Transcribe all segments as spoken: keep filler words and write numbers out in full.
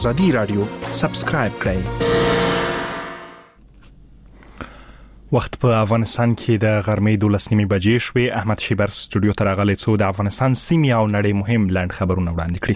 آزادي رادیو سبسکرایب کړئ. وخت په افغانستان کې د غرمې دولس نیمې بجې شوې. احمد شیبر سټوډیو ته راغلی څو د افغانستان سیمې او نړۍ مهم لاند خبرونه وړاندې کړي.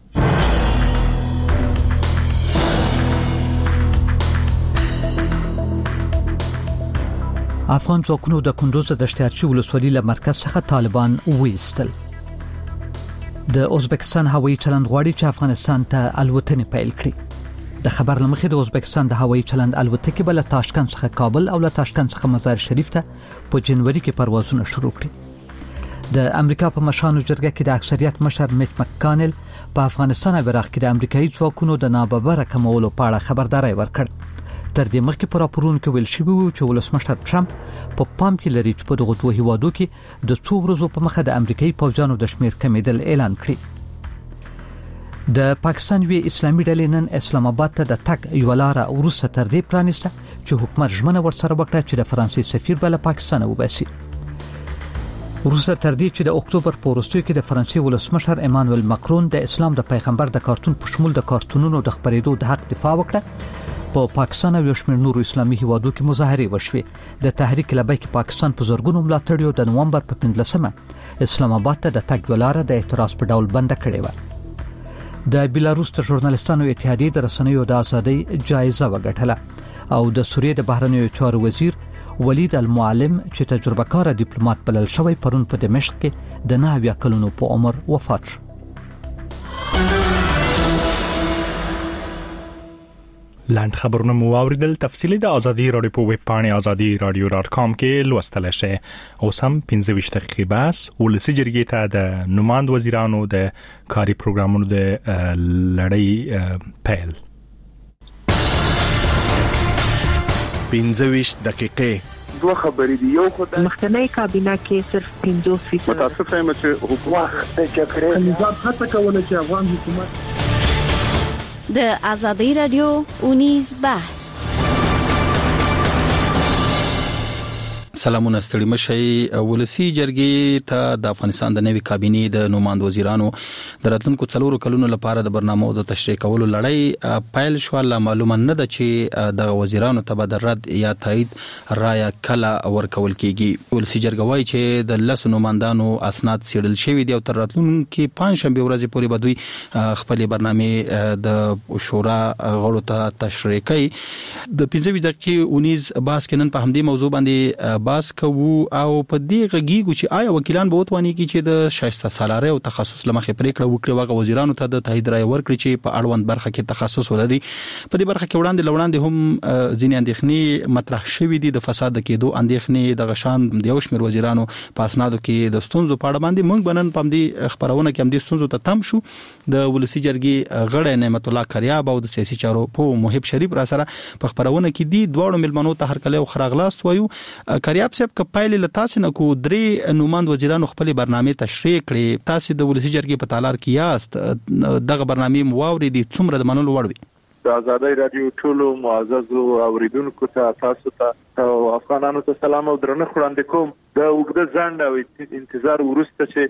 افغان ځواکونو د کندوز د دشتیارچی ولسوالۍ له مرکز څخه طالبان وایستل. د ازبکستان هوایي چلند غواړي چې افغانستان ته الوتنې پیل کړي. د خبر لمخې د ازبکستان د هوایي چلند الوتکې بل تاشکند څخه کابل او له تاشکند څخه مزار شریف ته په جنوري کې پروازونه شروع کړي. د امریکا په مشانو جرګه کې د اکثریت مشر میچ مکانل په افغانستان او عراق کې د امریکایي ځواکونو د ناببره کمولو په اړه خبرداري ورکړ. تر دې مخکې په راپورونو کې ویل شوی و چې ولسمشر ټرمپ په پام کې لري چې په دغه دوه هیوادو کې د څو ورځو په مخه د امریکایي پوځیانو د شمیر کمیدل اعلان کړی. د پاکستان وی اسلامي ډلې نن اسلام آباد ته د تک یو لار وروسته تر دې پرانیسته چې حکومت ژمنه ورسره وکړه چې د فرانسې سفیر بل پاکستان وباسي. وروسته تر دې چې د اکتوبر په وروستیو کې د فرانسې ولسمشر ایمانوئل ماکرون د اسلام د پیغمبر د کارتون په شمول د کارتونونو د خبرېدو د حق دفاع وکړه، په پاکستان او شمیر نورو اسلامي هیوادو کې مظاهره وشوه. د تحریک لبیک پاکستان په زورګونو ملاتړیو د نومبر په پنځلسمه اسلام آباد ته د تګ ولاره د اعتراض په ډول بند کړې و. د بیلاروس د ژورنالیستانو اتحادیې د رسنیو د ازادۍ جایزه وګټله او د سوریې د بهرنیو چارو وزیر ولید المعلم چې تجربه کار ډیپلوماټ بلل شوی پرون په دمشق کې د نهه اویا کلونو په عمر وفات شو. لاند خبرونه مو واوریدل. تفصیلی د ازادي رادیو په ویب پاڼه ازادي رادیو ډاټ کام کې لوستل شئ. اوس هم پنځه ویشت دقیقې بس ولسی جرګې ته د نوماند وزیرانو د کاري پروګرامونو د لړۍ پیل. پنځه ویشت دقیقې دوه خبرې دي. یو خو د مخکنی کابینه کې صرف پنځوس فیصد متاسفه یم چې حکومت د جګړې نظام هڅه کوله چې افغان حکومت د آزادی رادیو اونیز بحث. سلامونه ستړي مشي. ولسی جرګې ته د افغانستان د نوي کابینې د نوماند وزیرانو د راتلونکو څلورو کلونو لپاره د برنامو د تشریح کولو لړۍ پیل شو. لا معلومه نه ده چې د وزیرانو ته به د رد یا تایید رایه کله ورکول کیږي. ولسی جرګه وايي چې د لس نوماندانو اسناد سیړل شوی دی او تر راتلونکو پنځشنبه ورځې پورې به دوی خپل برنامه د شورا غړو ته تشریح کوي. د پنځه ویشت دقیقې اونیز باس کې نن په همدې موضوع باندې باس کوو او په دې غږیږو چې آیا وکیلان به وتواني کی چې د شایسته سالاره او تخصص لمخې پریکړه وکړي واغه وزیرانو ته د تایید رائے ورکړي چې په اړوند برخه کې تخصص ولري. په دې برخه کې وړاندې لوړاندې هم ځینې اندېښنې مطرح شوې دي. د فساد کېدو اندېښنې د غشان د یو شمېر وزیرانو په اسنادو کې د ستونزو په اړه باندې موږ بنن پم دي خبرونه کې هم د ستونزو ته تم شو. د ولسی جرګې غړی نعمت الله کریاب او د سیاسي چارو په محب شریف را سره په خبرونه کې دي. دواړو ملمنو ته هر کله او خراغلاست وایو. کریاب صاحب ک پایل له تاسو نه کو درې نوماند وزیرانو خپل برنامه تشریح کړي. تاسو د ولسی جرګې په تالار کې یاست. دغه برنامه مواوري دي څومره د منلو وړ وي؟ د آزادی رادیو ټولو معزز اوریدونکو ته تاسو ته او افغانانو ته سلام او درنښت وړاندې کوم. د وګړه ځنډ او انتظار وروسته چې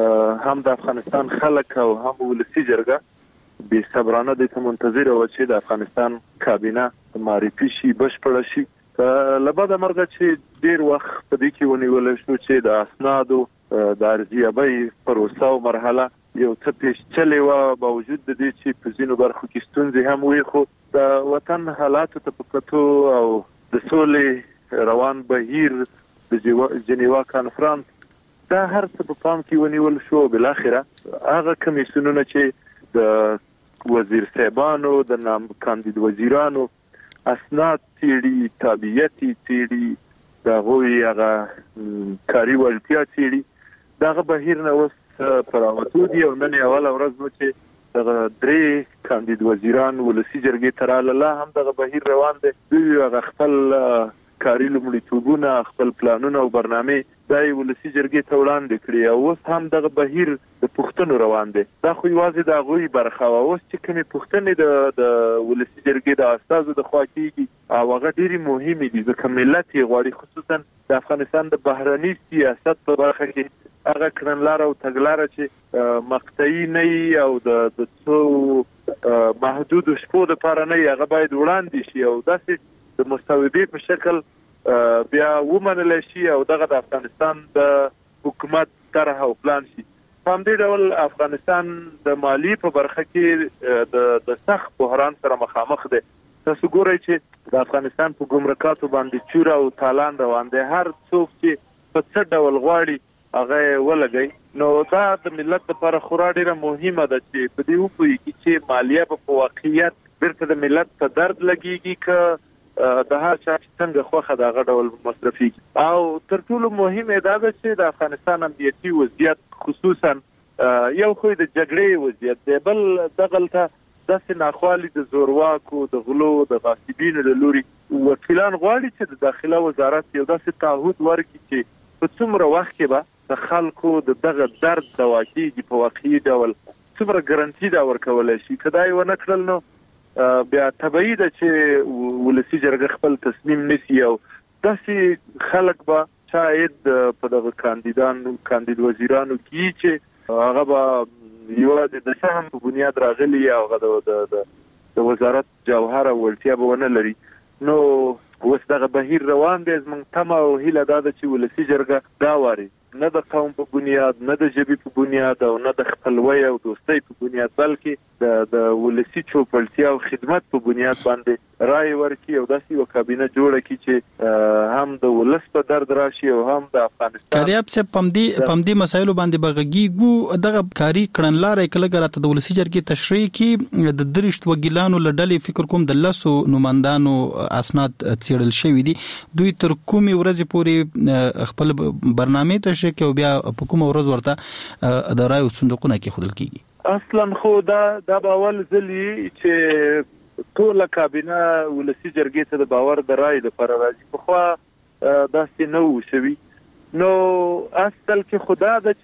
هم د افغانستان خلک او هم ولسی جرګه به صبرانه د منتظر او چې د افغانستان کابینه معرفي شي بشپړ شي. لبدا مرګه چې ډیر وخت په دې کې ونیول شو چې د اسنادو د ارزیابۍ پروسه او مرحله یو څه پیش چلې و. باوجود د دې چې په ځینو برخو کې ستونزې هم وي خو د وطن حالاتو ته په کتو او د سولې روان بهیر د جنیوا کانفرنس دا هر څه په پام کې ونیول شو. بل اخره هغه کمیسیونونه چې د وزیر صاحبانو د نام کاندید وزیرانو اسناد تیړي تابعیتي تیړي دا غوي هغه کاری ولتیا تیړي دغه بهیر نه وس پراوتو دي او نن اول ورځ نو چې دغه درې کاندید وزیران ولسی جرګې تراله لا هم دغه بهیر روان دي. دوی هغه خپل کاری لومړیتوبونه خپل پلانونه او برنامه دای ولسی جرګې ته وړاندې کړی او اوس هم دغه بهیر د پښتنو روان دي. دا خو یوازې د غوي برخه او اوس چې کومې پښتنې د د ولسی جرګې د استادو د خوا کېږي او هغه ډېری مهمه دي ځکه ملت یې غواړي خصوصا د افغانستان د بهرني سیاست په برخه کې هغه کړنلار او تګلار چې مقطعي نه او د څو محدود شپو د پاره نه هغه باید وړاندې شي او داسې د مستوبې په شکل بیا ومنل شي او دغه د افغانستان د حکومت طرح او پلان شي. په همدې ډول افغانستان د مالی په برخه کې د د سخت بحران سره مخامخ دی. تاسو ګورئ چې د افغانستان په ګمرکاتو باندې چور او تالان روان دی. هر څوک چې په څه ډول غواړي هغه ولګي. نو دا د ملت لپاره خورا ډیره مهمه ده چې په دې وپوهیږي چې مالیه په واقعیت بیرته د ملت په درد لګیږي که د هر چا څنګه خوخه دغه ډول مصرفي. او تر ټولو مهمه دا ده چې د افغانستان امنیتي وضعیت خصوصا یو خو د جګړې وضعیت دی، بل دغلته داسې ناخوالي د زورواکو د غلو د غاصبینو د لوري وکیلان غواړي چې د داخله وزارت یو داسې تعهد ورکړي چې په څومره وخت کې به د خلکو د دغه درد دوا کیږي په واقعي ډول څومره ګارانټي دا ورکولای شي. که دا یې ونه کړل نو بیا طبیعي ده چې ولسي جرګه خپل تصمیم نیسي او داسې خلک به شاید په دغه کاندیدانو کاندید وزیرانو کې چې هغه به یو د سهم په بنیاد راغلي او هغه د د وزارت جوهر او ولتیا به ونه لري. نو اوس دغه بهیر روان دی. زموږ تمه او هیله دا ده چې ولسي جرګه دا واري نه د قوم په بنیاد، نه د ژبې په بنیاد او نه د خپلوۍ او دوستۍ په بنیاد، بلکې د د ولسي چوپړتیا او خدمت په بنیاد باندې رائے ورکړي او داسې یو کابینه جوړه کړي چې هم د ولس په درد راشي او هم د افغانستان کاریاب څخه پمدي پمدي مسایلو باندې بغږیږو. دغه کاری کړنلارې کله ګرته د ولسي جرګې تشریح کې د درشت وګیلانو لړلې فکر کوم د لاسو نوماندانو اسناد څېړل شوی دي. دوی تر کومې ورځې پورې خپل برنامه تشریح کوي او بیا په کومه ورځ ورته د رایو صندوقونه کې خودل کیږي؟ اصلا خو دا د باور ځلی چې ټول کابینه ولسي جرګې ته د باور د رای لپاره راځي. په خو داسې نه وشوي. نو اصل کې خدا د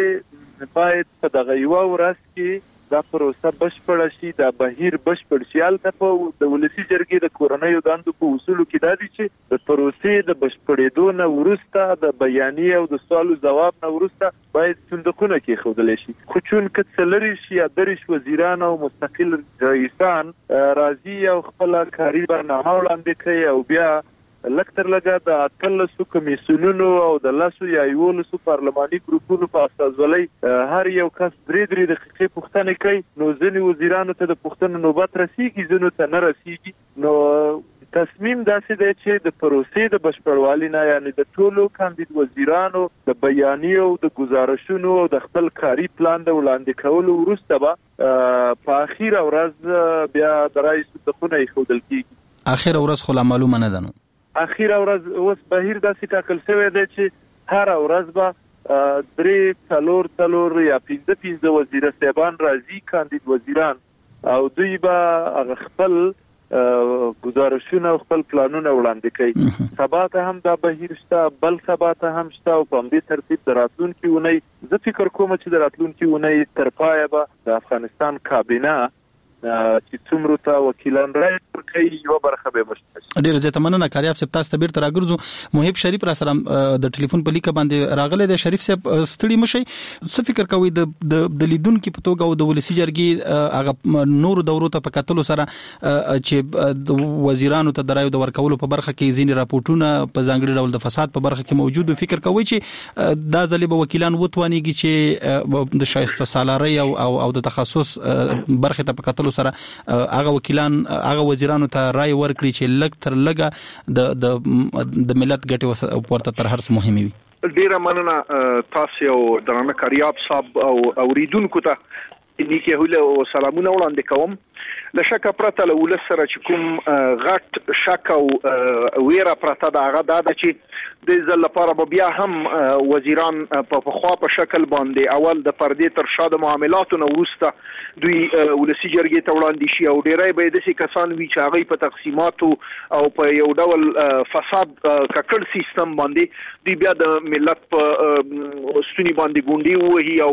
چې باید په دغه یو ورځ کې دا پروسه بشپړ شي، دا بهیر بشپړ شي. البته په د ولسي جرګې د کورنۍ دندو په اصولو کې دا دي چې د پروسې د بشپړېدو نه وروسته د بیانیې او د سوالو ځواب نه وروسته باید صندوقونه کې خودل شي. خو چون که څلری شي یا درش وزیران او مستقل رئیسان راضي او خپل کاري برنامه وړاندې کوي او بیا لکتر لګا د اتلسو کمیسیونونو او د لاسو یا یولسو پارلماني ګروپونو په استازولۍ هر یو کس درې درې دقیقې پوښتنه کوي، نو ځینې وزیرانو ته د پوښتنې نوبت رسیږي، ځینو ته نه رسیږي. نو تصمیم داسې دی چې د پروسې د بشپړوالي نه، یعنی د ټولو کاندید وزیرانو د بیانیو او د گزارشونو او د خپل کاري پلان د وړاندې کولو وروسته به په اخیره ورځ بیا د رای صندوقونه ایښودل کیږي. اخیره ورځ خو لا معلومه نه ده. نو اخیره ورځ اوس بهیر داسې ټاکل شوی دی چې هر ورځ به درې څلور څلور یا پنځه پنځه وزیر صاحبان راځي کاندید وزیران او دوی به هغه خپل گزارشونه او خپل پلانونه وړاندې کوي. سبا ته هم دا بهیر شته، بل سبا ته هم شته او په همدې ترتیب د راتلونکي اونۍ زه فکر کوم چې د راتلونکي اونۍ تر پایه به د افغانستان کابینه چې څومره تا وکیلان راځي کوي یو برخه به مشته. ډیر زه تمنه کاریاب صاحب تاسو ته بیرته راګرځو. محب شریف را سره د ټلیفون په لیکه باندې راغله. د شریف صاحب ستړي مشي، څه فکر کوي د د لیدونکو په توګه او د ولسی جرګې هغه نور دورو ته په کتلو سره چې د وزیرانو ته درایو د ورکولو په برخه کې ځینې راپورټونه په ځانګړي ډول د فساد په برخه کې موجود. فکر کوي چې دا ځلې به وکیلان وتوانيږي چې د شایسته سالاري او او د تخصص برخه ته په کتلو سره هغه وکیلان هغه وزیرانو ته رائے ورکړي چې لګ تر لګه د د د ملت ګټه ورته تر هر څه مهمه وي. ډیره مننه تاسو او درنه کاریاب صاحب او اوریدونکو ته نیکه هله او سلامونه وړاندې کوم. لشکه پرته له ولس سره چې کوم غټ شک او ویره پرته دا هغه دا چې د ځل لپاره بیا هم وزیران په خوا په شکل باندې اول د پردې تر شاده معاملاتو نو وروسته دوی ولسی جرګې ته وړاندې شي او ډیرای به د سې کسان وی چې هغه په تقسیماتو او په یو ډول فساد ککړ سیستم باندې دوی بیا د ملت په ستوني باندې ګونډي وهي او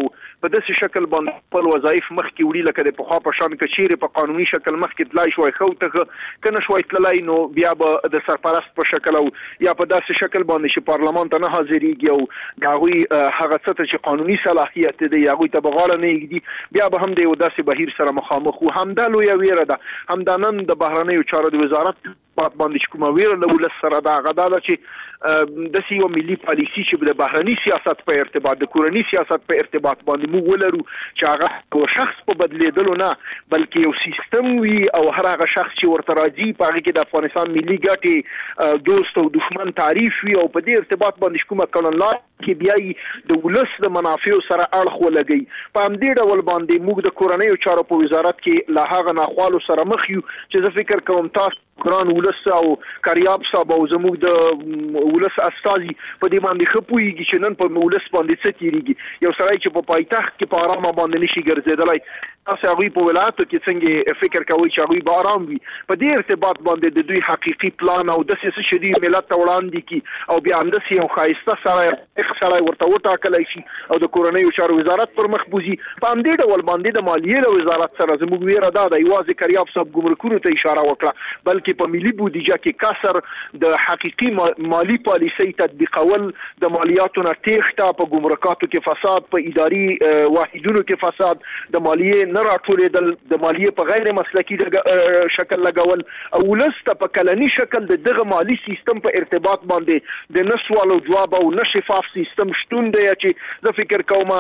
په داسې شکل باندې خپل وظایف مخکې وړي لکه د پخوا په شان کچېرې په قانوني شکل مخکې تلای شوی خو ته کنه شوی تلای نو بیا به د سرپرست په شکل او یا په داسې شکل باندې چې پارلمان ته نه حاضرېږي او د هغوی هغه څه ته چې قانوني صلاحیت دی هغوی ته به غاړه نه ایږدي بیا به هم د یو داسې بهیر سره مخامخ وو. همدا لویه ویره ده. همدا نن د بهرنیو چارو د وزارت پات باندې کومه ویره له ولس سره دا غدا ده چې د سیو ملي پالیسي چې د بهرني سیاست په ارتباط د کورني سیاست په ارتباط باندې موږ ولرو چې هغه یو شخص په بدلیدلو نه بلکې یو سیستم وي او هر هغه شخص چې ورته راځي په هغه کې د افغانستان ملي ګټې دوست او دښمن تعریف وي او په دې ارتباط باندې کومه کړنلار کې بیا د ولس د منافعو سره اړخ ولګي. په همدې ډول باندې موږ د کورنیو چارو په وزارت کې له هغه ناخوالو سره مخ یو چې زه فکر کوم تاسو ګران ولس او کاریاب صاحب او زموږ د ولس استازي په دې باندې خپويږي چې نن په ولس باندې څه تیریږي. یو سړی چې په پایتخت کې په آرام باندې نشي ګرځیدلای تاسو هغه په ولایتو کې څنګه فکر کوي چې هغه به آرام وي. په دې ارتباط باندې د دوی حقيقي پلان او د سیاسي شدي ملت ته وړاندې کی او بیا اندسي او خایسته سره سره ورته وټاکلای شي او د کورنیو چارو وزارت پر مخ بوزي. په همدې ډول باندې د مالیې له وزارت سره زموږ ویره ده د یوازې کاریاب صاحب ګمرکونو ته اشاره وکړه بلکې په ملي بودیجه کې کسر د حقيقي مالی پالیسي تطبیقول د مالیاتو نه تېښته په ګمرکاتو کې فساد په اداري واحدونو کې فساد د مالیې نه راټولېدل د مالیې په غیر مسلکي شکل لګول او ولسته په کلني شکل د دغه مالی سیستم په ارتباط باندې د نسوالو جواب او نشفاف سیستم شتون دی چې زه فکر کوم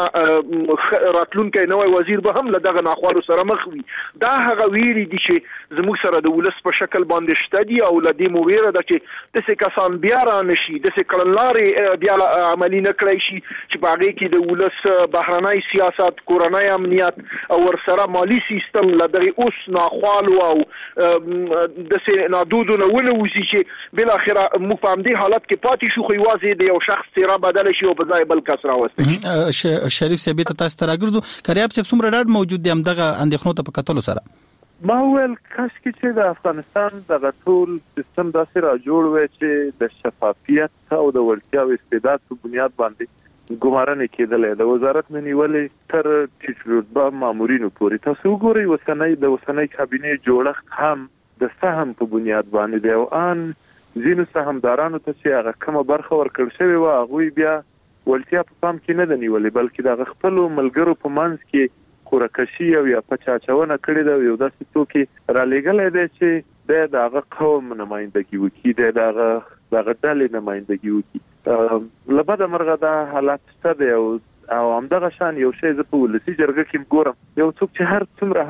راتلونکي نوې وزیر به هم له دغه ناخوالو سره مخ وي. دا هغه ویری دي چې زموږ سره د ولس په شکل باندې شته دي او لدی مو ویره ده چې د څه کسان بیا را نشي د څه کړنلارې بیا عملی نه کړی شي چې په هغه کې د ولس بهرنی سیاست کورنۍ امنیت او ورسره مالی سیستم لدغه اوس ناخوالو او د څه نادودو نه ونوځي چې بل اخره مو په همدې حالت کې پاتې شو خو یوازې د یو شخص سره بدل شي او په ځای بل کس راوستي. شریف صاحب ته تاسو راګرځو کاریاب صاحب څومره ډاډ موجود دی هم دغه اندېښنو ته په کتلو سره؟ ما ویل کاش کې چې د افغانستان دغه ټول سیستم داسې را جوړ وي چې د شفافیت او د ورتیا او استعداد په بنیاد باندې ګمارنه کېدلې د وزارت منیولې تر ټیټ رتبه مامورینو پورې. تاسو وګورئ وسنۍ د وسنۍ کابینه جوړښت هم د سهم په بنیاد باندې دی او ان ځینو سهامدارانو ته چې هغه کومه برخه ورکړل شوی و هغه بیا ولتیا په پام کې نه دی نیولې بلکې د خپل ملګرو په منځ کې کورکشي او یا پچاچونه کړی دا یو داسې توکي را لګلې دی چې د هغه قوم نمائندګي وکړي د هغه دغه ډلې نمائندګي وکړي. لبد مرغه دا حالت څه دی او او همدغه شان یو شی ز په ولسی جرګه کې ګورم یو څوک چې هر څومره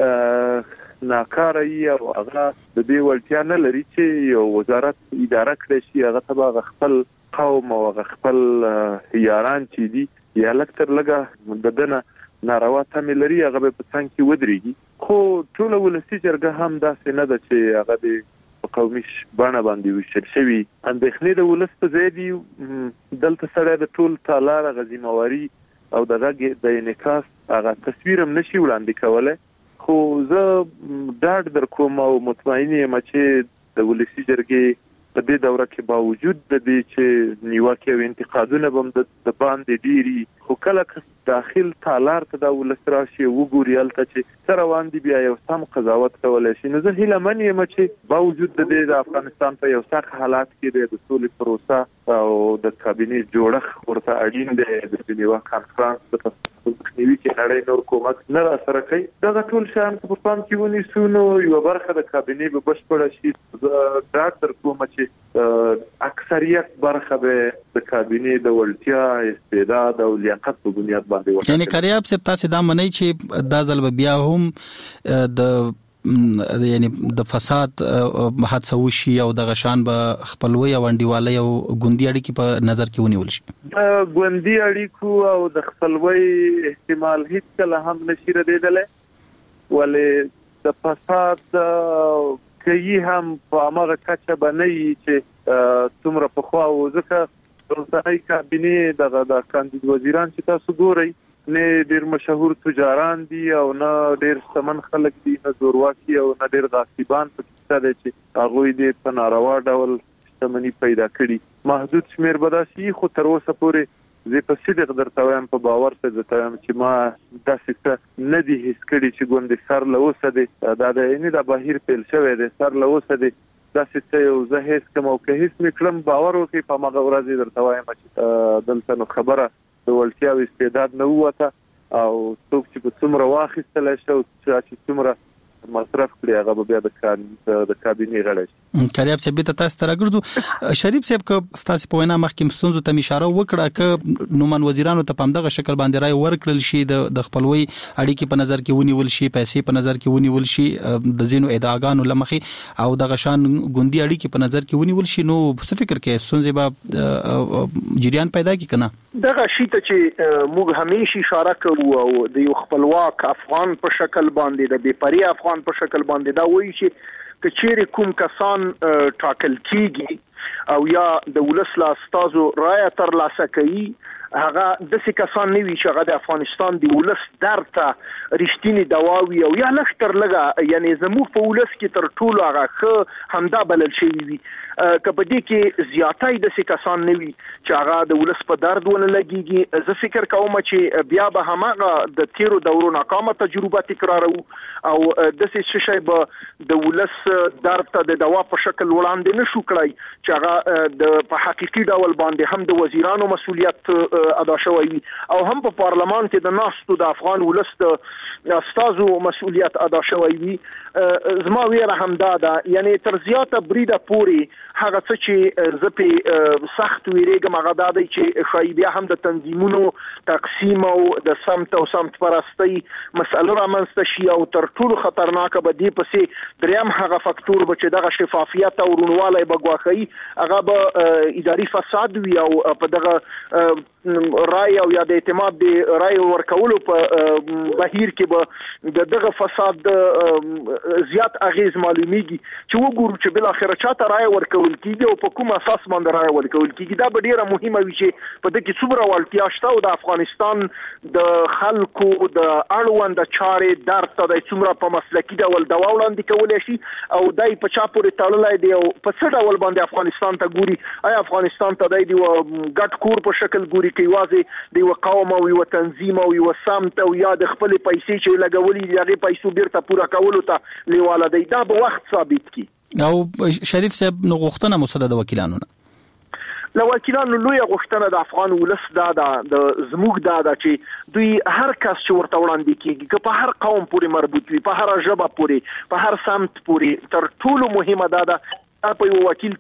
هم ناکاري او هغه د دې ولتیا نه لري چې یو وزارت اداره کړي شي هغه تبع خپل قوم او خپل یاران چې دي یا لکتر لګه بدنه ناروا تمه لري هغه په څنګه کې ودرېږي. خو ټول ولسی جرګه هم داسې نه ده چې هغه د قومي باندې باندې وشل شوی اندېښنې د ولس په ځای دی دلته سره د ټول تالار غزيمواري او دغه د انعکاس هغه تصویر هم نشي وړاندې کوله. خو زه ډاډ در کوم او مطمئن یم چې د ولسی جرګې په دې دوره کې باوجود د دې چې نیوکه او انتقادونه بم د باندې ډيري خو کله داخل تالار ته د ولسترا شي وګوري الته چې سره واندې بیا یو سم قضاوت کولای شي. نو زه هیله من یم چې باوجود د دې د افغانستان په یو سخت حالات کې د سولې پروسه او د کابینه جوړښت ورته اړین دی د جنیوا کانفرنس د تخنیوي کې نړۍ نور کومک نه را سره کوي. دغه ټول شان په پام کې ونیسو نو یو برخه د کابینه به بشپړ شي. ډاکټر کوم چې اکثریت برخه به د کابینه د ولتیا استعداد او لیاقت په بنیاد باندې ورته یعنی کاریاب صاحب تاسو دا منئ چې دا ځل بیا هم د یعنی د فساد حادثه وشي او د غشان به خپلوي او انډیوالي او ګوندی اړیکې په نظر کې ونیول شي. ګوندی اړیکو او د خپلوي احتمال هیڅ کله هم نشي ردیدلې ولې د فساد کوي هم په هغه کچه باندې چې څومره په خوا وځکه روسای کابینه دغه د کاندید وزیران چې تاسو ګورئ نه ډیر مشهور تجاران دي او نه ډیر سمن خلک دي نه زورواکي او نه ډیر غاصبان په کیسه دي چې هغه دې په ناروا ډول سمني پیدا کړي. محدود شمیر بداسي خو تر اوسه پورې زه په صدق درته وایم په باور سره درته وایم چې ما داسې څه نه دي هیڅ کړي چې ګوندې سر له اوسه دی دا د یعنې د بهیر پیل شوی دی سر له اوسه دی داسې څه یو زه هیڅ کوم او که هیڅ مې کړم باور وکړئ په هماغه ورځ درته وایم چې دلته نو خبره د وړتیا او استعداد نه ووته او څوک چې په څومره واخیستلی شي او چې څومره مصرف کړي هغه بیا د د کابینې غړي شي. کاریاب صاحب ته تاسو ترګرځو شریف صاحب که تاسو په وینا مخکې ستونزو ته اشاره وکړه ک نومن وزیرانو ته په دغه شکل باندې راي ورکړل شي د خپلوي اړیکې په نظر کې ونیول شي پیسې په نظر کې ونیول شي د زینو ادعاګانو لمخي او دغه شان ګوندی اړیکې په نظر کې ونیول شي نو څه فکر کې ستونزې به جریان پیدا کی کنه دغه شی ته چې موږ همیشه اشاره کوو او د یو خپلواک افغان په شکل باندې د بې پرې افغان په شکل باندې دا وایي چې کچېری کوم کسان ټاکل کیږي او یا د ولس لا استازو رائے تر لاسه کوي هغه د څه کسان نه وی چې هغه د افغانستان دی ولس درته رښتینی دواوی او یا لختر لګه یعنی زموږ په ولس کې تر ټولو هغه خ همدا بلل شي وي کبدي کې زیاتای د څه کسان نه وی چې هغه د ولس په درد ونه لګيږي زه فکر کوم چې بیا به همغه د تیرو دورو ناکامه تجربه تکرارو او د څه شي به د ولس درد ته د دوا په شکل وړاندې نشو کړای چې هغه د په حقيقي ډول باندې هم د وزیرانو مسؤلیت ادا شوی وي او هم په پارلمان کې د ناستو د افغان ولس د استازو مسؤلیت ادا شوی وي زما ویره هم دا ده یعنی تر زیاته بریده پوری هغه څه چې زپی سخت ویریګم هغه دا دی چې خای بیا هم د تنظیمونو تقسیم او د سمت او سمت پرستی مسله رامنځته شي او تر ټولو خطرناکه به دی پسې دریم هغه فاکتور به چې دغه شفافیت او رونواله به غواخی هغه به اداري فساد وي او په دغه رای او یا د اعتماد دی رای ورکولو په بهیر کې به د دغه فساد زیات اغیز معلومیږي چې وګورو چې بل اخر چاته رای ورکول کیږي او په کوم اساس باندې رای ورکول کیږي دا به ډیره مهمه وي چې په دغه څومره ولتیا شته او د افغانستان د خلکو د اړوند چارې درته د څومره په مسلکي ډول دا وړاندې کولای شي او دای په چا پورې تړلای دی او په څه ډول باندې افغانستان ته ګوري آیا افغانستان ته دی ګټ کور په شکل ګوري کوي واځي دی وقاوم او یو تنظیم او یو سمت او یا د خپل پیسې چې لګولې هغه پیسو بیرته پورا کولو ته لیواله دی دا به وخت ثابت کی او شریف صاحب نو غوښتنه مسدد وکیلانو نه لو وکیلانو لوی غوښتنه د افغان ولس دا د زموږ دا د چې دوی هر کس چې ورته وړاندې کیږي که په هر قوم پورې مربوط وي په هر ژبه پورې په هر سمت پورې تر ټولو مهمه دا ده په یو وکیل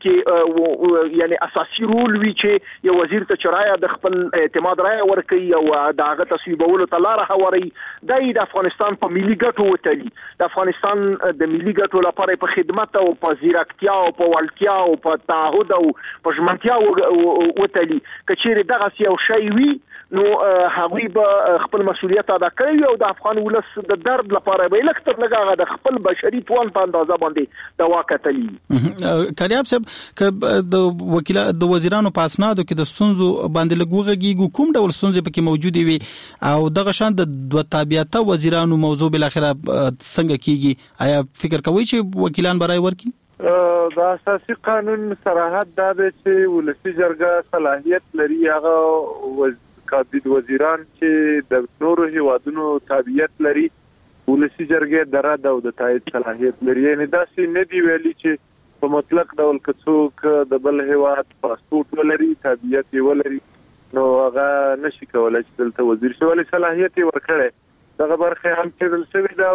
کې یعنی اساسي رول وی چې یو وزیر ته چرایه د خپل اعتماد رائے ورکړي او داغه تصویبولو ته لار هواري د افغانستان په ملي ګټو وتلی د افغانستان د ملي ګټو لپاره په خدمت او په زیرکتیا او په ولتیا او په تعهد او په ژمنتیا وتلی کچېره دغه یو شی وی نو هغوی به خپل مسؤلیت ادا کوي او د افغان ولس د درد لپاره به لکتر لګاغه د خپل بشري توان په اندازه باندې د واکتلی کاریاب صاحب ک د وکیل د وزیرانو په اسنادو کې د ستونزو باندې لګوغږي کوم ډول ستونزې پکې موجود وي او دغه شان د دوه تابعیت وزیرانو موضوع بل اخره څنګه کیږي آیا فکر کوي چې وکیلان برای ورکی د اساسي قانون صراحت دا دی چې ولسی جرګه صلاحیت لري هغه کابینه وزیران چې د نورو هیوادونو تابعیت لري ولسی جرګه درته او د تایید صلاحیت لري یعنی دا سي نه دی ویلي چې په مطلق ډول کڅوک د بل هیواد پاسپورت ولري تابعیت ولري نو هغه نشي کولای چې دلته وزیر شي ولې صلاحیت ورکړي دغه برخه هم چې شوی دا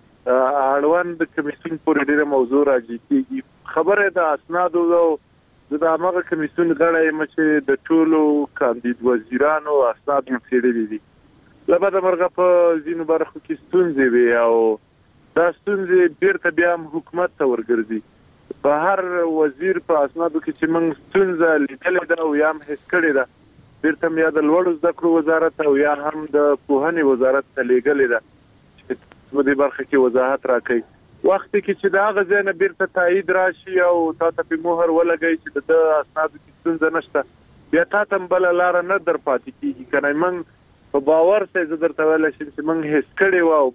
اړوند د کمیسیون پورې ډیره موضوع راځي کیږي خبره د اسنادو او د هغه کمیسیون غړي چې د ټولو کاندید وزیرانو اسناد مخېړي دي لبا د مرغه په زینو برخو کې ستونزې وي او دا ستونزې بیرته بیا حکومت ته ورګرځي په هر وزیر په اسنادو کې چې موږ ستونزه لیدلې ده او یا هم هیڅ کړې ده بیرته یا د لوړو زده کړو وزارت او یا هم د پوهنې وزارت ته لیږلې ده چې په دې برخه کې وضاحت راکړي وخت کې چې دا غزنه بیرته تایید راشي او تاسو په مهر ولګي چې د اسنادو کې څنګه نشته بیا تاسو بل لار نه در پاتې کیږي کنه موږ په باور سره زه درته ویل شم چې موږ هیڅ کړي وو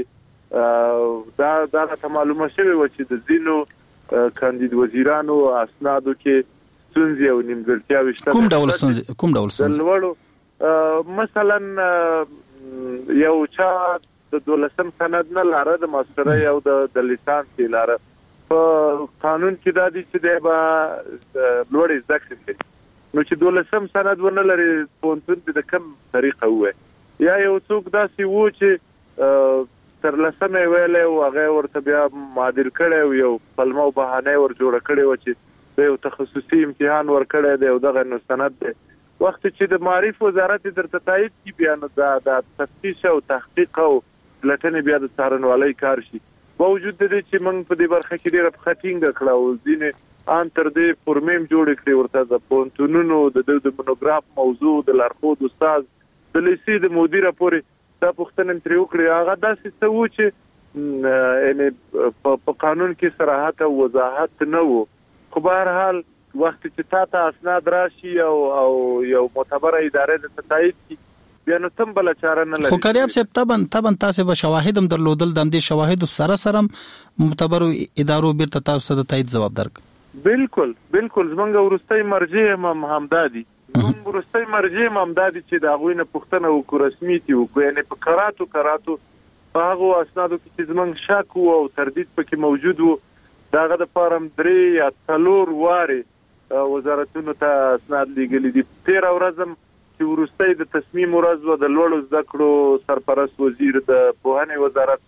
بلکې دا دا ته معلومه شوی و چې د زینو کاندید وزیرانو اسنادو کې څنګه او نیمګړتیاوي شته کوم ډول څنګه کوم ډول څنګه مثلا یو چا د دولسم سند نه لاره د ماسترۍ او د لیسانس لاره په قانون کې دا دي چې د لوړ زده کړې کوي نو چې دولسم سند ونه لري پونتون د کوم طریقه وای یا یو څوک داسې وو چې تر لسمه ویلې او هغه ورته بیا معادل کړي یو پلمو بهانه ور جوړ کړي و چې یو تخصصي امتحان ور کړي دی او دغه نو سند دی وخت چې د معرف وزارت درته تایید کی بیان د تفتیش او تحقیق او لټنې بیا د څارنوالۍ کار شي باوجود د دې چې موږ په دې برخه کې ډېر خټینګ کړه او ځینې ان تر دې فورمیم جوړ کړی ورته د پونتونونو د د مونوګراف موضوع د لارښود استاد د لیسې د مدیر پورې دا پوښتنه تر یو کړی هغه داسې څه و چې یعنی په قانون کې صراحت او وضاحت نه وو خو به هر حال وخت چې تاسو اسناد راشي او او یو معتبره ادارې د تایید کی بیا نو تم بل چاره نه لري خو کریاب صاحب تبن تبن تاسو به شواهد هم درلودل د دې شواهد سره سره معتبر ادارو بیرته تاسو د تایید جواب درک بالکل بالکل زمونږ ورستۍ مرجع هم همدادي زمونږ ورستۍ مرجع هم همدادي چې دا غوینه پښتنه او رسمي تي او یعنی په قراتو قراتو هغه اسنادو کې زمونږ شک او تردید پکې موجود وو داغه د فارم درې یا څلور واره وزارتونو ته اسناد لګلې دي تیر ورځم چې ورستۍ د تصمیم ورځ و د لوړو زده کړو سرپرست وزیر د پوهنې وزارت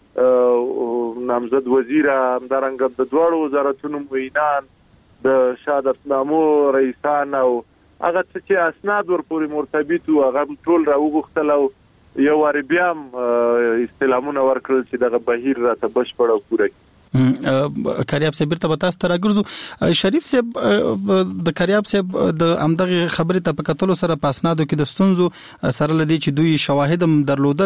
نامزد وزیر همدارنګه د دوړو وزارتونو معینان د شهادتنامو رئیسان او هغه چې اسناد ورپورې مرتبط او هغه ټول راوغختل او یو واری بیا استلامونه ورکړل چې دغه بهیر راته بشپړ او پوره کریاب صاحب ته تاسو ته راګرځو شریف صاحب د کریاب صاحب د امدغه خبره ته په کتلو سره پاسنادو کې د ستونزو سره لدی چې دوی شواهد هم درلودل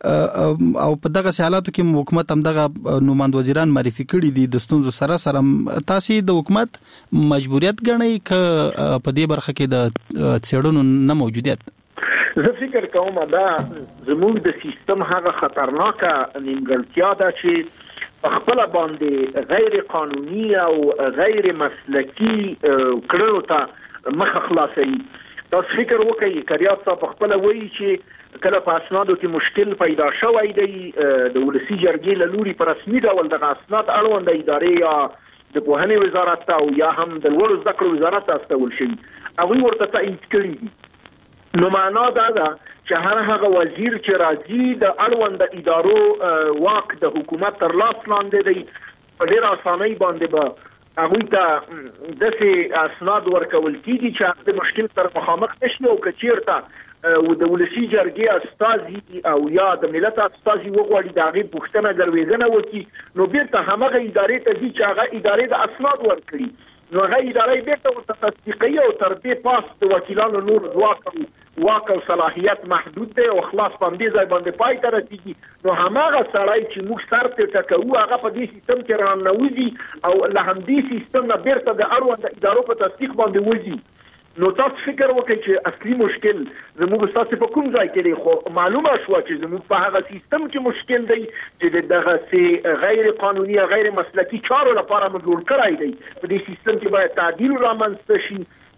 او په دغه حالاتو کې حکومت امدغه نوماند وزیران معرفي کړي دي د ستونزو سره سره تاسو د حکومت مجبوریت ګڼئ ک په دې برخه کې د څېړنو نه موجودیت زه فکر کوم دا زموږ د سیستم هغه خطرناکه نیمګړتیا ده چې خپل باندې غیر قانوني او غیر مسلکی کړو ته مخ خلاصي تاسو فکر وکړئ کریاب صاحب خپل وایي چې کله په اسنادو کې مشکل پیدا شوی دی د ولسی جرګې له لوري په رسمي ډول د اسناد اړوند ادارې یا د پوهنې وزارت او یا هم د لوړو زده کړو وزارت استول شي هغه ورته تایید کړی نو معنا دا ده چې هر هغه وزیر چې راځي د اړوند ادارو واک د حکومت تر لاس لاندې دی په ډېر اسانۍ باندې به هغه ته داسې اسناد ورکول کیږي چې د مشکل سره مخامخ نشي او کچیرته او د ولسی جرګې استازي او یا د ملت استازي وغوړي د هغه پوښتنه درويزنه وکي نو بیرته هغه ادارې ته چې هغه ادارې د اسناد ورکړي نو هغه ادارې بیرته تصدیقي او تر دې پاس د وکیلانو نور ځواک واک او صلاحیت محدود دی او خلاص باندې ځای باندې پای ته رسیږي نو هماغه سړی چې موږ سر ته ټکو هغه په دې سیستم کې راننوځي او له همدې سیستم نه بیرته د اړوند ادارو په تصدیق باندې وځي نو تاسو فکر وکړئ چې اصلي مشکل زموږ تاسو په کوم ځای کې دی خو معلومه شو چې زموږ په هغه سیستم کې مشکل دی چې دغه سي غیر قانوني غیر مسلکی چارو لپاره موږ کړای دی په دې سیستم کې باید تعدیل رامنځته شي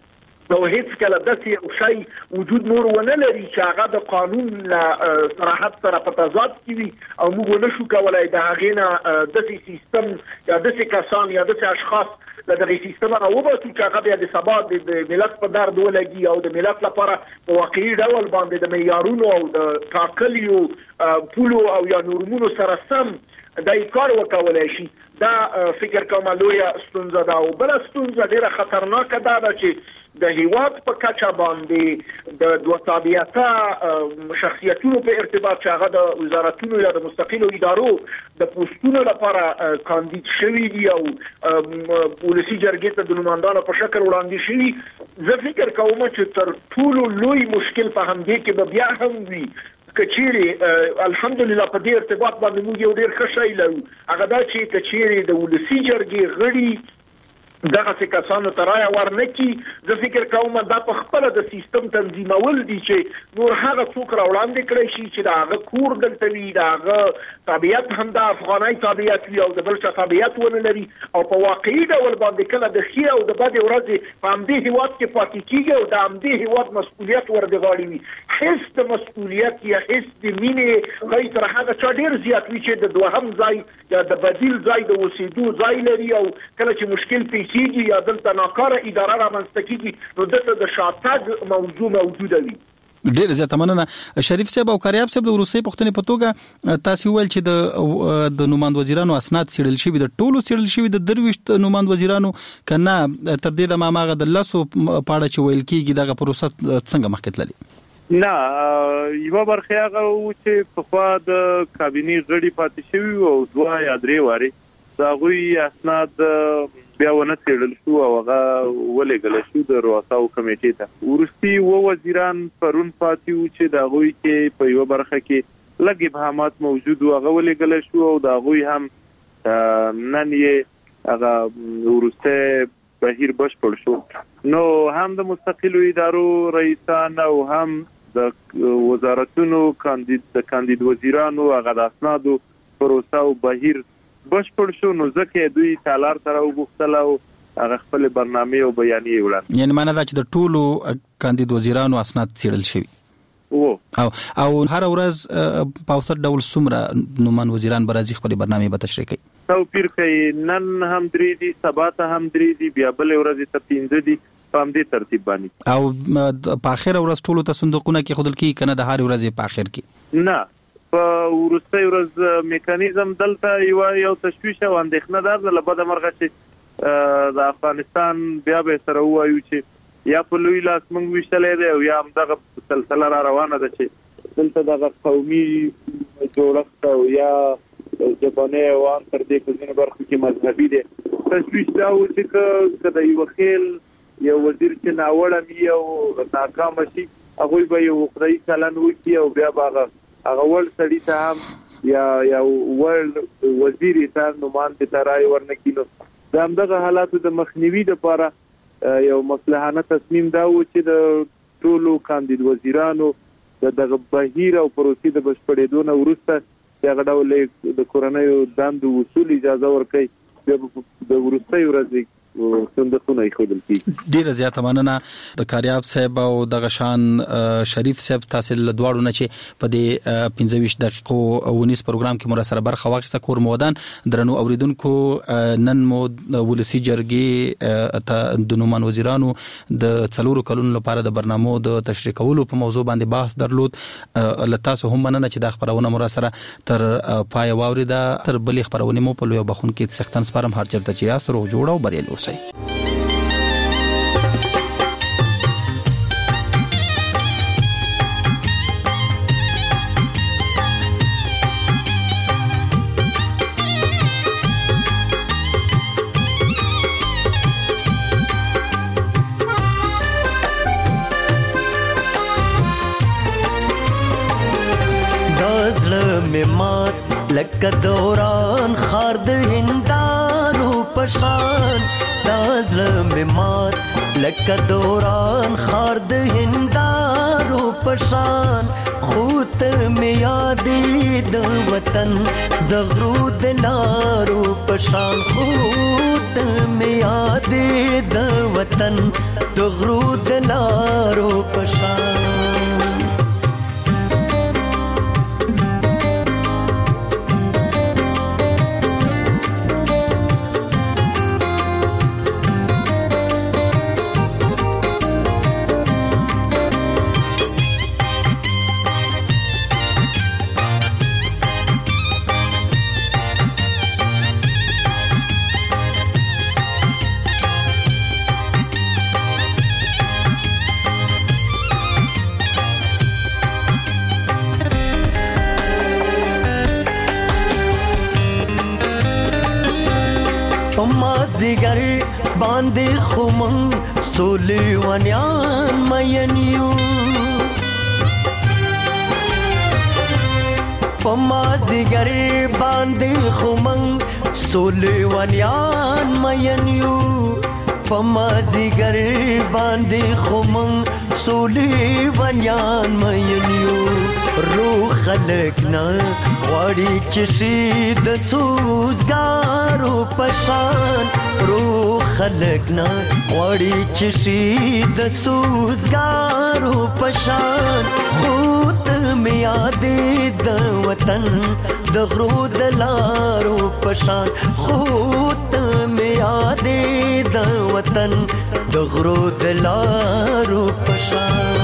نو هیڅ کله داسې یو شی وجود نور ونه لري چې هغه د قانون له صراحت سره په تضاد کې وي او موږ نشو کولای د هغې نه داسې سیستم یا داسې کسان یا داسې اشخاص له دغه سیستم نه وباسو چې هغه بیا د سبا د ملت په درد ولګي او د ملت لپاره په واقعي ډول باندې د معیارونو او د ټاکلیو پولو او یا نورمونو سره سم دا کار وکولای شي دا فکر کوم لویه ستونزه ده او بل ستونزه ډیره خطرناکه ده چې د هیواد په کچه باندې د دوه تابعیته شخصیتونو په ارتباط چې هغه د وزارتونو یا د مستقلو ادارو د پوسټونو لپاره کاندید شوي دي او ولسی جرګې ته د نوماندانو په شکل وړاندې شوي زه فکر کوم چې تر ټولو لوی مشکل په همدې کې به بیا هم وي کچيري الحمدلله په دې ارتباط باندې موږ یو ډیر ښه شی لرو هغه دا چې کچيري د ولسی جرګې غړي دغه څه کسانو ترایا ورنکي. زه فکر کوم دا په خپل د سیستم تنظیمول دي چې نور هغه څوک راوړاندې کړی شي چې دا هغه کور دلته وي، دا هغه طبيعت هم د افغاني طبيعت وي او د بل څه طبيعت ونه لري، او په واقعي ډول باندې کله د خي او د بد ورځې په همدې هیواد کې پاتې کیږي او د همدې هیواد مسؤلیت ورته غاړي وي. حس د مسؤلیت یا حس د مینې غي تر هغه چا ډیر زیات وي چې د دوهم ځای یا د بدیل ځای د وسیدو ځای لري، او کله چې مشکل پیښیږي یا دلته ناکاره اداره رامنځته کیږي نو دلته د شاتګ موضوع موجوده وي. ډیر زیات مننه شریف صاحب او کاریاب صاحب. د روسي پښتنې په توګه تاسو ویل چې د د نوماند وزیرانو اسناد سیړل شوی، د ټولو سیړل شوی د درويشت نوماند وزیرانو کنه تر دې د ماماغه د لاسو پاړه چې ویل کیږي دغه پروسه څنګه مخکې تللی؟ نه، یو برخه هغه و چې په خوا د کابینې غړي پاتې شوی او دوه یا درې واري دا غوي اسناد بیا ونه څېړل شو او هغه ولېږل شو د رؤساو کمیټې ته. ورستي و وزیران پرون پاتې و چې دا غوي کې په یو برخه کې لږ ابهامات موجود و، هغه ولېږل شو او دا غوي هم نن یې هغه ورسته بهیر بشپړ شو. نو هم د مستقلو ادارو رئیسان او هم د وزارتونو کاندید د کاندید وزیرانو هغه د اسنادو پروسه او بهیر بشپړ شو. نو ځکه دوی تالار سره وغوښتل او هغه خپل برنامه او بیانیه وړاندې، یعنی معنی دا چې د ټولو کاندید وزیرانو اسناد څېړل شوی او او او هر ورځ په اوسط ډول څومره نومان وزیران برازي خپل برنامه به تشریح کوي؟ توپیر کوي، نن هم درې دي، سبا ته هم درې دي، بیا بل ورځ ته پنځه دي، په همدې ترتیب باندې. او په اخر ورځ ټولو ته صندوقونه کې خودل کی کنه د هر ورځې په اخر کې؟ نه، په ورسته ورځ میکانیزم دلته یو یو تشویش او اندېښنه ده له بده مرغه چې د افغانستان بیا به سره وایو چې یا په لوی لاس موږ وشتلې ده او یا هم دغه سلسله را روانه ده چې دلته دغه قومي جوړښت او یا ژبنی وان تر دې کومه برخه کې مذهبي ده. تشویش دا و چې کله یو خیل یو وزیر چې ناوړه می او ناکام شي هغه به یو خدای چلن وکي او بیا باغ هغه ول سړی ته هم یا یا ول وزیر ته نوماند ته راي ورنکینو. دا همدغه حالاتو د مخنیوي لپاره یو مصلحانه تصمیم دا و چې د ټولو کاندید وزیرانو دغه بهیر او پروسې د بشپړېدو نه وروسته هغه ډول د کورنۍ دندو وصول اجازه ورکړي د ورستۍ ورځې صندوقونه ایښودل کیږي. ډیره زیاته مننه د کاریاب صاحب او د غشان شریف صاحب تاسو له دواړو نه چې په دې پنځه ویشت دقیقو ونیس پروګرام کې مو سره برخه واخیسته. کور مودان درنو اوریدونکو، نن مو ولسی جرګې ته د نومان وزیرانو د څلورو کلونو لپاره د برنامو د تشریح کولو په موضوع باندې بحث درلود. لتاسو هم مننه چې د خبرونه مو سره تر پای واوریده. تر بلې خبرونه مو په لوی بخون کې سختن سپارم هر چرته چې یاست روغ جوړ او بریالي اوسئ. لکه دوران خار د هندارو پشان، دا زړه مې مات لکه دوران خار د هندارو پشان، خو ته مې یادې د وطن د غرو د لارو پشان، خو ته مې یادې د وطن د غرو د لارو پشان. مازیګر باندې خومن سولې ونیان مینیو، په مازیګر باندې خومن سولې ونیان مینیو پمازیګر باندې خمن سولې ونیان مینیو روح خلق نه وړي چې شي د سوزګارو پشان روح خلق نه وړي چې شي د سوزګارو پشان خود مې یادې د وطن د غرو د لارو پشان خود مې یادې د وطن د غرو د لارو پشان